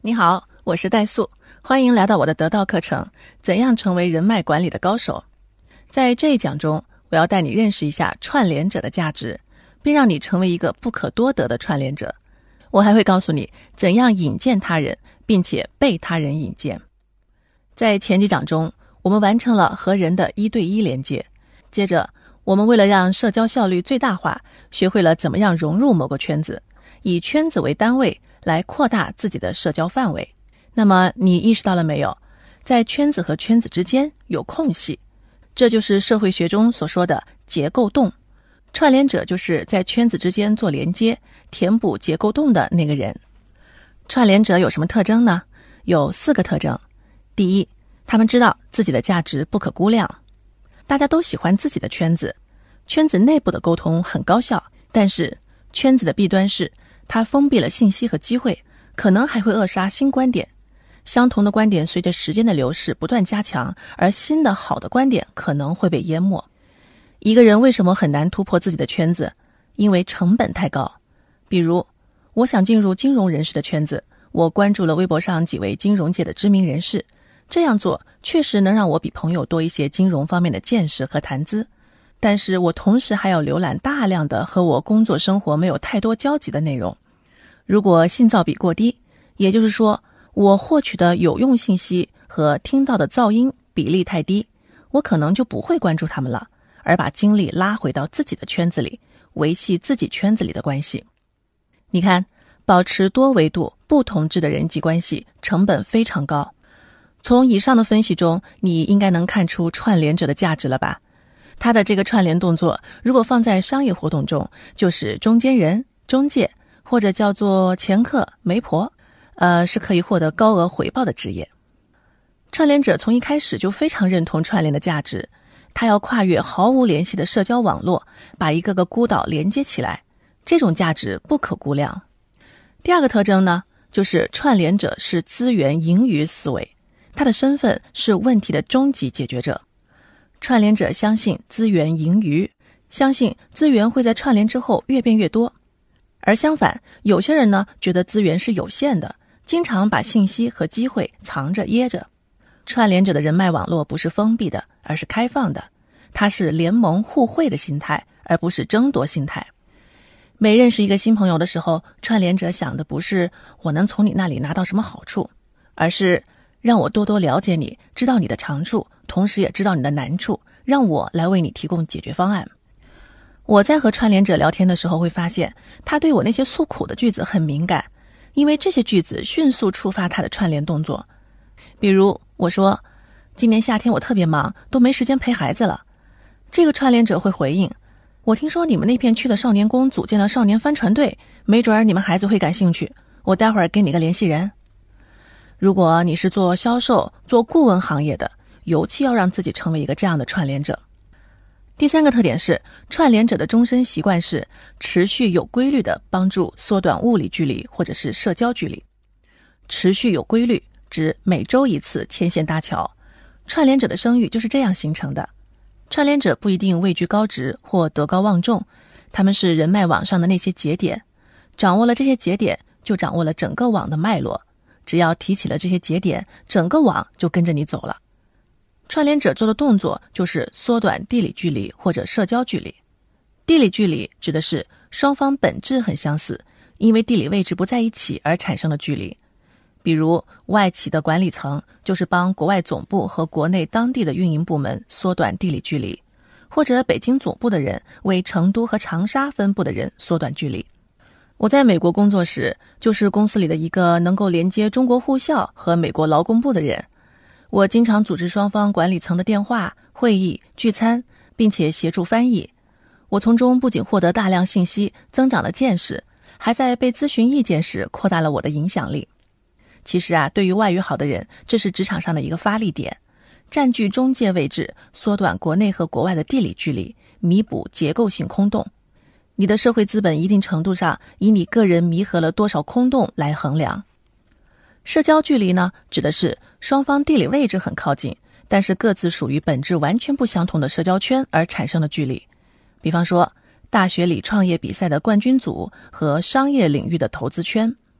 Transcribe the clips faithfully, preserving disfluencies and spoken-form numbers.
你好，我是戴素，欢迎来到我的得道课程，怎样成为人脉管理的高手。在这一讲中，我要带你认识一下串联者的价值，并让你成为一个不可多得的串联者。我还会告诉你怎样引荐他人，并且被他人引荐。在前几讲中，我们完成了和人的一对一连接，接着我们为了让社交效率最大化，学会了怎么样融入某个圈子，以圈子为单位来扩大自己的社交范围。那么你意识到了没有，在圈子和圈子之间有空隙，这就是社会学中所说的结构洞。串联者就是在圈子之间做连接，填补结构洞的那个人。串联者有什么特征呢？有四个特征。第一，他们知道自己的价值不可估量。大家都喜欢自己的圈子，圈子内部的沟通很高效，但是圈子的弊端是它封闭了信息和机会，可能还会扼杀新观点。相同的观点随着时间的流逝不断加强，而新的好的观点可能会被淹没。一个人为什么很难突破自己的圈子？因为成本太高。比如，我想进入金融人士的圈子，我关注了微博上几位金融界的知名人士，这样做确实能让我比朋友多一些金融方面的见识和谈资，但是我同时还要浏览大量的和我工作生活没有太多交集的内容。如果信噪比过低，也就是说我获取的有用信息和听到的噪音比例太低，我可能就不会关注他们了，而把精力拉回到自己的圈子里，维系自己圈子里的关系。你看，保持多维度不同质的人际关系成本非常高。从以上的分析中，你应该能看出串联者的价值了吧？他的这个串联动作，如果放在商业活动中，就是中间人、中介，或者叫做掮客、媒婆，呃，是可以获得高额回报的职业。串联者从一开始就非常认同串联的价值，他要跨越毫无联系的社交网络，把一个个孤岛连接起来，这种价值不可估量。第二个特征呢，就是串联者是资源盈余思维，他的身份是问题的终极解决者。串联者相信资源盈余，相信资源会在串联之后越变越多。而相反，有些人呢，觉得资源是有限的，经常把信息和机会藏着掖着。串联者的人脉网络不是封闭的，而是开放的，它是联盟互惠的心态，而不是争夺心态。每认识一个新朋友的时候，串联者想的不是我能从你那里拿到什么好处，而是让我多多了解你，知道你的长处，同时也知道你的难处，让我来为你提供解决方案。我在和串联者聊天的时候会发现，他对我那些诉苦的句子很敏感，因为这些句子迅速触发他的串联动作。比如我说，今年夏天我特别忙，都没时间陪孩子了。这个串联者会回应，我听说你们那片区的少年宫组建了少年帆船队，没准儿你们孩子会感兴趣，我待会儿给你个联系人。如果你是做销售、做顾问行业的，尤其要让自己成为一个这样的串联者。第三个特点是，串联者的终身习惯是持续有规律的帮助缩短物理距离或者是社交距离。持续有规律指每周一次牵线搭桥，串联者的声誉就是这样形成的。串联者不一定位居高职或德高望重，他们是人脉网上的那些节点，掌握了这些节点，就掌握了整个网的脉络。只要提起了这些节点，整个网就跟着你走了。串联者做的动作就是缩短地理距离或者社交距离。地理距离指的是双方本质很相似，因为地理位置不在一起而产生的距离。比如外企的管理层就是帮国外总部和国内当地的运营部门缩短地理距离，或者北京总部的人为成都和长沙分部的人缩短距离。我在美国工作时，就是公司里的一个能够连接中国护校和美国劳工部的人。我经常组织双方管理层的电话、会议、聚餐，并且协助翻译。我从中不仅获得大量信息，增长了见识，还在被咨询意见时扩大了我的影响力。其实啊，对于外语好的人，这是职场上的一个发力点，占据中介位置，缩短国内和国外的地理距离，弥补结构性空洞。你的社会资本一定程度上以你个人弥合了多少空洞来衡量。社交距离呢，指的是双方地理位置很靠近，但是各自属于本质完全不相同的社交圈而产生的距离。比方说，大学里创业比赛的冠军组和商业领域的投资圈。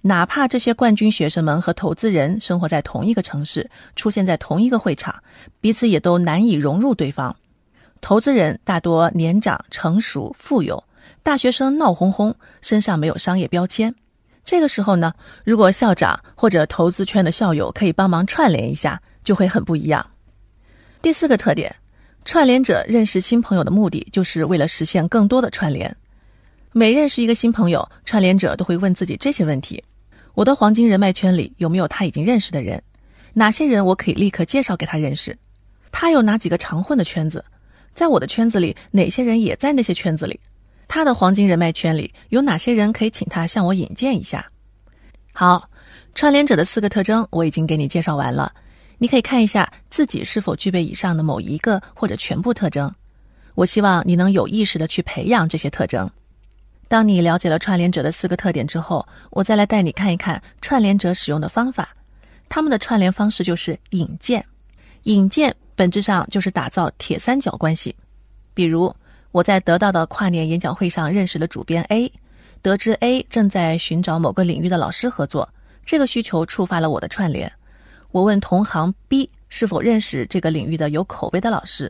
哪怕这些冠军学生们和投资人生活在同一个城市，出现在同一个会场，彼此也都难以融入对方。投资人大多年长、成熟、富有，大学生闹哄哄，身上没有商业标签。这个时候呢，如果校长或者投资圈的校友可以帮忙串联一下，就会很不一样。第四个特点，串联者认识新朋友的目的就是为了实现更多的串联。每认识一个新朋友，串联者都会问自己这些问题：我的黄金人脉圈里有没有他已经认识的人？哪些人我可以立刻介绍给他认识？他有哪几个常混的圈子？在我的圈子里，哪些人也在那些圈子里？他的黄金人脉圈里有哪些人可以请他向我引荐一下？好，串联者的四个特征我已经给你介绍完了，你可以看一下自己是否具备以上的某一个或者全部特征。我希望你能有意识地去培养这些特征。当你了解了串联者的四个特点之后，我再来带你看一看串联者使用的方法。他们的串联方式就是引荐。引荐本质上就是打造铁三角关系。比如我在得到的跨年演讲会上认识了主编 A， 得知 A 正在寻找某个领域的老师合作，这个需求触发了我的串联。我问同行 B 是否认识这个领域的有口碑的老师，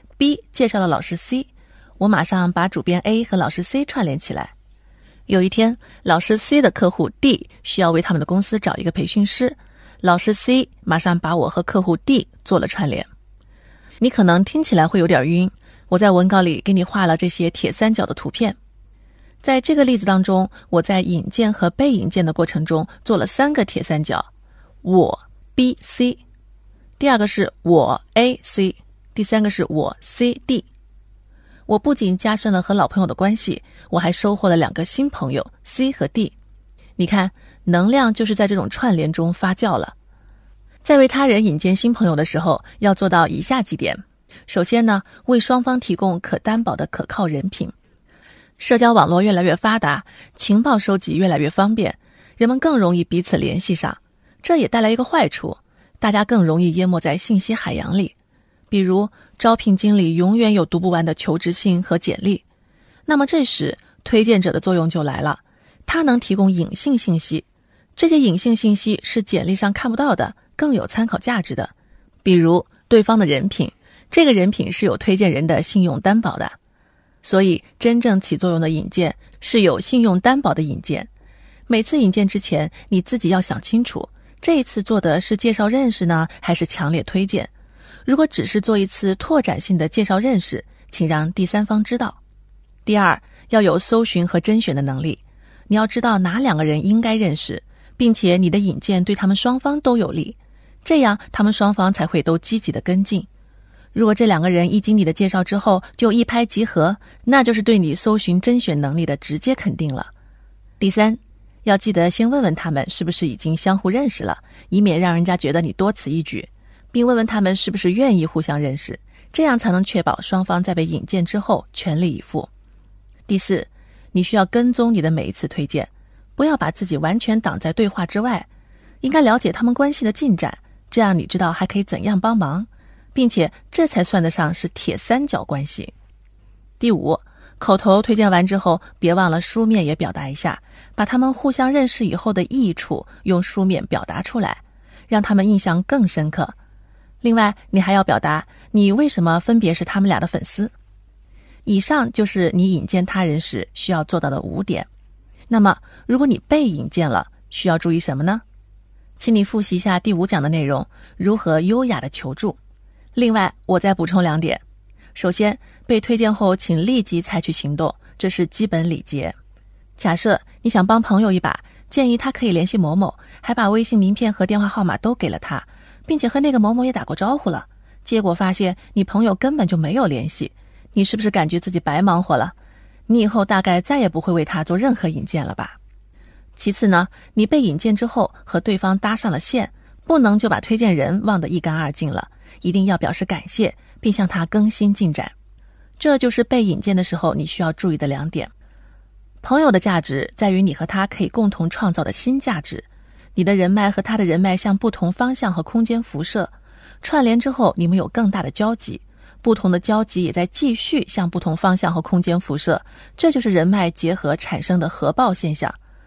B 介绍了老师 C， 我马上把主编 A 和老师 C 串联起来。有一天，老师 C 的客户 D 需要为他们的公司找一个培训师，老师 C 马上把我和客户 D 做了串联。你可能听起来会有点晕，我在文稿里给你画了这些铁三角的图片。在这个例子当中，我在引荐和被引荐的过程中做了三个铁三角，我 B C， 第二个是我 A C， 第三个是我 C D。 我不仅加深了和老朋友的关系，我还收获了两个新朋友 C 和 D。 你看，能量就是在这种串联中发酵了。在为他人引荐新朋友的时候，要做到以下几点。首先呢，为双方提供可担保的可靠人品。社交网络越来越发达，情报收集越来越方便，人们更容易彼此联系上。这也带来一个坏处，大家更容易淹没在信息海洋里。比如招聘经理永远有读不完的求职信和简历，那么这时推荐者的作用就来了，他能提供隐性信息，这些隐性信息是简历上看不到的，更有参考价值的。比如对方的人品，这个人品是有推荐人的信用担保的。所以真正起作用的引荐是有信用担保的引荐。每次引荐之前，你自己要想清楚，这一次做的是介绍认识呢，还是强烈推荐？如果只是做一次拓展性的介绍认识，请让第三方知道。第二，要有搜寻和甄选的能力，你要知道哪两个人应该认识，并且你的引荐对他们双方都有利，这样他们双方才会都积极的跟进。如果这两个人一经你的介绍之后就一拍即合，那就是对你搜寻甄选能力的直接肯定了。第三，要记得先问问他们是不是已经相互认识了，以免让人家觉得你多此一举，并问问他们是不是愿意互相认识，这样才能确保双方在被引荐之后全力以赴。第四，你需要跟踪你的每一次推荐，不要把自己完全挡在对话之外，应该了解他们关系的进展，这样你知道还可以怎样帮忙，并且这才算得上是铁三角关系。第五，口头推荐完之后，别忘了书面也表达一下，把他们互相认识以后的益处用书面表达出来，让他们印象更深刻。另外，你还要表达你为什么分别是他们俩的粉丝。以上就是你引荐他人时需要做到的五点。那么，如果你被引荐了，需要注意什么呢？请你复习一下第五讲的内容，如何优雅的求助。另外，我再补充两点。首先，被推荐后请立即采取行动，这是基本礼节。假设你想帮朋友一把，建议他可以联系某某，还把微信名片和电话号码都给了他，并且和那个某某也打过招呼了，结果发现你朋友根本就没有联系，你是不是感觉自己白忙活了？你以后大概再也不会为他做任何引荐了吧？其次呢，你被引荐之后和对方搭上了线，不能就把推荐人忘得一干二净了，一定要表示感谢，并向他更新进展。这就是被引荐的时候你需要注意的两点。朋友的价值在于你和他可以共同创造的新价值，你的人脉和他的人脉向不同方向和空间辐射，串联之后你们有更大的交集，不同的交集也在继续向不同方向和空间辐射，这就是人脉结合产生的合爆现象。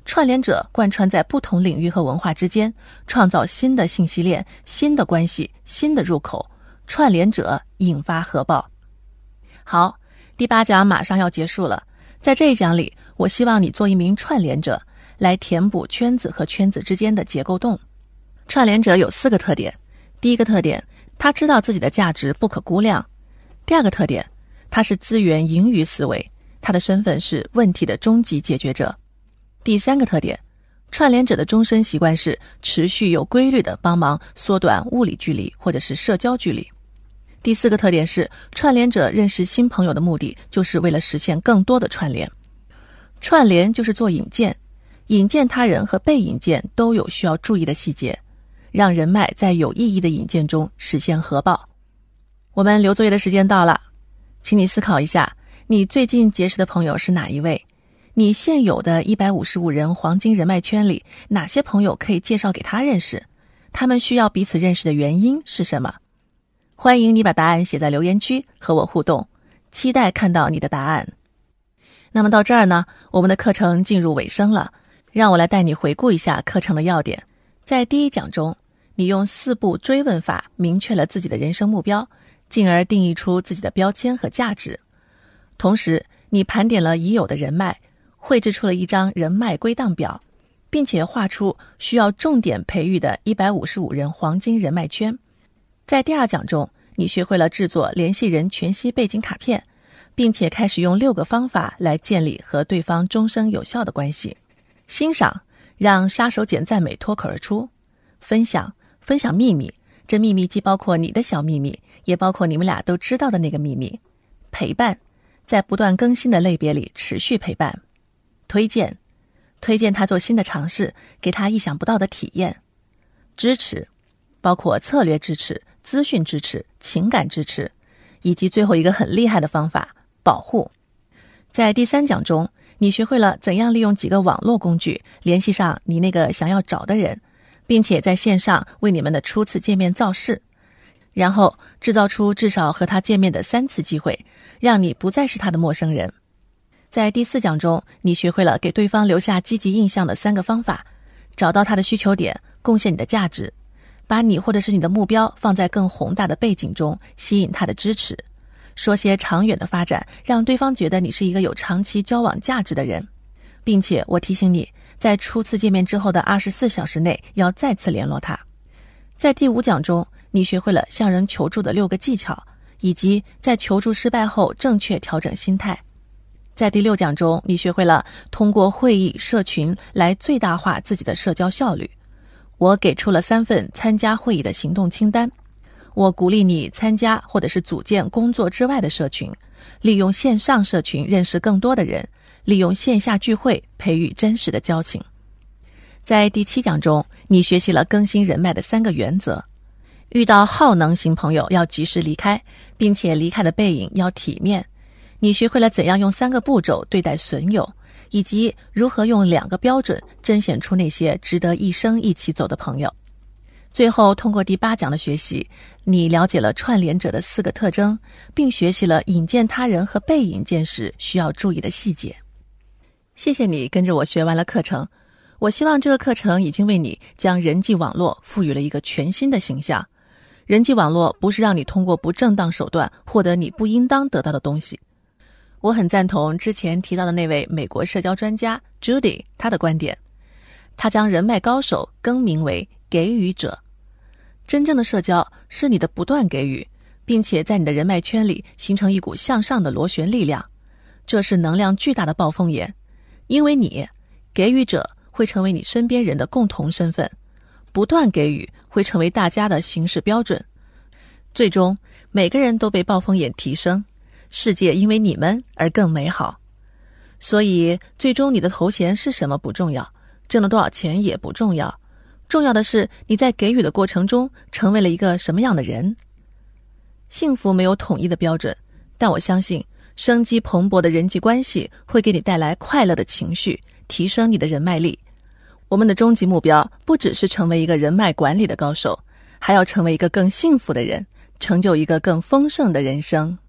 串联者贯穿在不同领域和文化之间，创造新的信息链、新的关系、新的入口。串联者引发核爆。好，第八讲马上要结束了。在这一讲里，我希望你做一名串联者，来填补圈子和圈子之间的结构洞。串联者有四个特点。第一个特点，他知道自己的价值不可估量。第二个特点，他是资源盈余思维，他的身份是问题的终极解决者。第三个特点，串联者的终身习惯是持续有规律的帮忙缩短物理距离或者是社交距离。第四个特点是，串联者认识新朋友的目的就是为了实现更多的串联。串联就是做引荐，引荐他人和被引荐都有需要注意的细节，让人脉在有意义的引荐中实现核爆。我们留作业的时间到了，请你思考一下，你最近结识的朋友是哪一位？你现有的一百五十五人黄金人脉圈里，哪些朋友可以介绍给他认识？他们需要彼此认识的原因是什么？欢迎你把答案写在留言区和我互动，期待看到你的答案。那么到这儿呢，我们的课程进入尾声了，让我来带你回顾一下课程的要点。在第一讲中，你用四步追问法明确了自己的人生目标，进而定义出自己的标签和价值。同时，你盘点了已有的人脉，绘制出了一张人脉归档表，并且画出需要重点培育的一百五十五人黄金人脉圈。在第二讲中，你学会了制作联系人全息背景卡片，并且开始用六个方法来建立和对方终生有效的关系。欣赏，让杀手锏赞美脱口而出。分享，分享秘密，这秘密既包括你的小秘密，也包括你们俩都知道的那个秘密。陪伴，在不断更新的类别里持续陪伴。推荐，推荐他做新的尝试，给他意想不到的体验。支持，包括策略支持、资讯支持、情感支持，以及最后一个很厉害的方法，保护。在第三讲中，你学会了怎样利用几个网络工具联系上你那个想要找的人，并且在线上为你们的初次见面造势，然后制造出至少和他见面的三次机会，让你不再是他的陌生人。在第四讲中，你学会了给对方留下积极印象的三个方法，找到他的需求点，贡献你的价值，把你或者是你的目标放在更宏大的背景中，吸引他的支持，说些长远的发展，让对方觉得你是一个有长期交往价值的人。并且我提醒你，在初次见面之后的二十四小时内要再次联络他。在第五讲中，你学会了向人求助的六个技巧，以及在求助失败后正确调整心态。在第六讲中，你学会了通过会议社群来最大化自己的社交效率。我给出了三份参加会议的行动清单。我鼓励你参加或者是组建工作之外的社群，利用线上社群认识更多的人，利用线下聚会培育真实的交情。在第七讲中，你学习了更新人脉的三个原则。遇到耗能型朋友要及时离开，并且离开的背影要体面。你学会了怎样用三个步骤对待损友，以及如何用两个标准甄选出那些值得一生一起走的朋友。最后，通过第八讲的学习，你了解了串联者的四个特征，并学习了引荐他人和被引荐时需要注意的细节。谢谢你跟着我学完了课程，我希望这个课程已经为你将人际网络赋予了一个全新的形象。人际网络不是让你通过不正当手段获得你不应当得到的东西。我很赞同之前提到的那位美国社交专家 Judy 他的观点，他将人脉高手更名为给予者。真正的社交是你的不断给予，并且在你的人脉圈里形成一股向上的螺旋力量，这是能量巨大的暴风眼。因为你给予者会成为你身边人的共同身份，不断给予会成为大家的行事标准，最终每个人都被暴风眼提升，世界因为你们而更美好。所以最终你的头衔是什么不重要，挣了多少钱也不重要，重要的是你在给予的过程中成为了一个什么样的人。幸福没有统一的标准，但我相信生机蓬勃的人际关系会给你带来快乐的情绪，提升你的人脉力。我们的终极目标不只是成为一个人脉管理的高手，还要成为一个更幸福的人，成就一个更丰盛的人生。